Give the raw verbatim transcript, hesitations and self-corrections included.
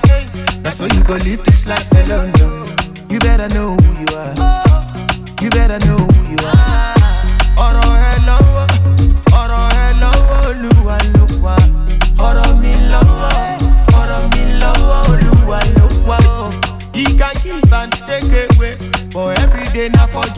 Now so you go live this life alone, no. You better know who you are. You better know who you are. Ọ̀rọ̀ ẹ lọ́wọ́, ọ̀rọ̀ ẹ lọ́wọ́ Olúwa ló wà. Ọ̀rọ̀ mi lọ́wọ́, ọ̀rọ̀ mi lọ́wọ́ Olúwa ló wà. He can give and take away, but every day na for